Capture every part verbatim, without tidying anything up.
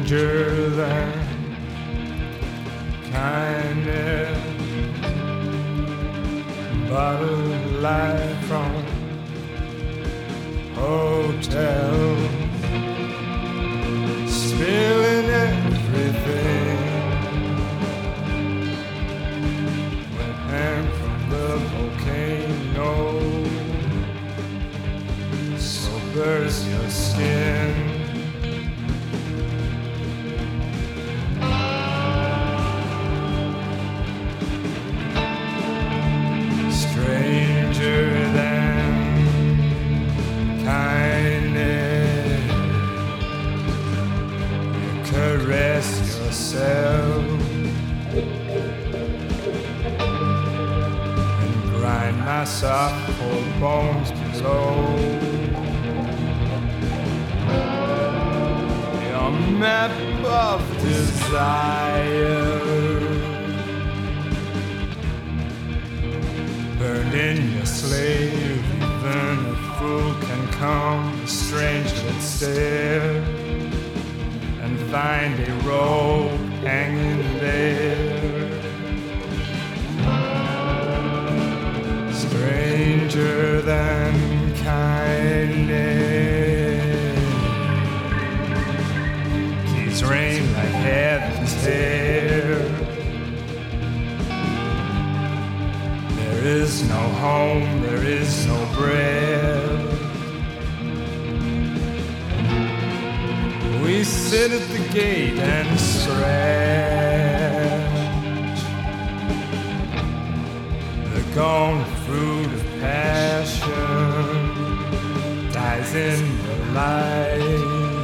stranger than kindness, bottled life from hotels, spilling everything, went hand from the volcano, so burst your skin. Stranger than kindness, you caress yourself and grind my soft cold bones below. Your map of desire burned in your slave, even a fool can come, strangely stare, and find a rope hanging there. Stranger than kindness, keeps rain like heaven's hair. There is no home, there is no bread. We sit at the gate and scratch the gone fruit of passion, dies in the light.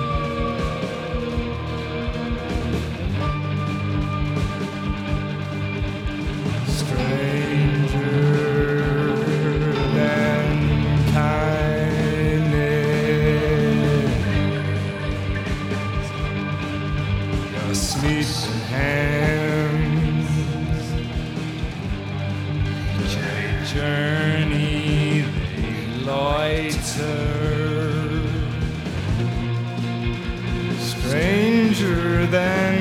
Sleeping hands journey, they loiter, stranger than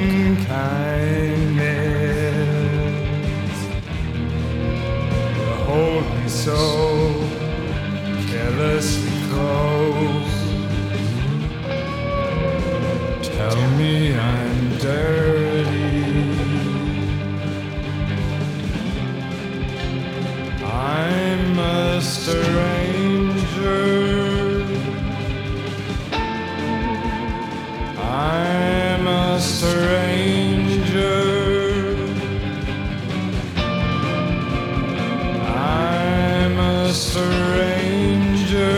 kindness, the holy soul carelessly close. Tell me I'm dirty, I'm a stranger, I'm a stranger, I'm a stranger.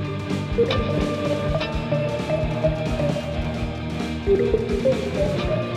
Thank you.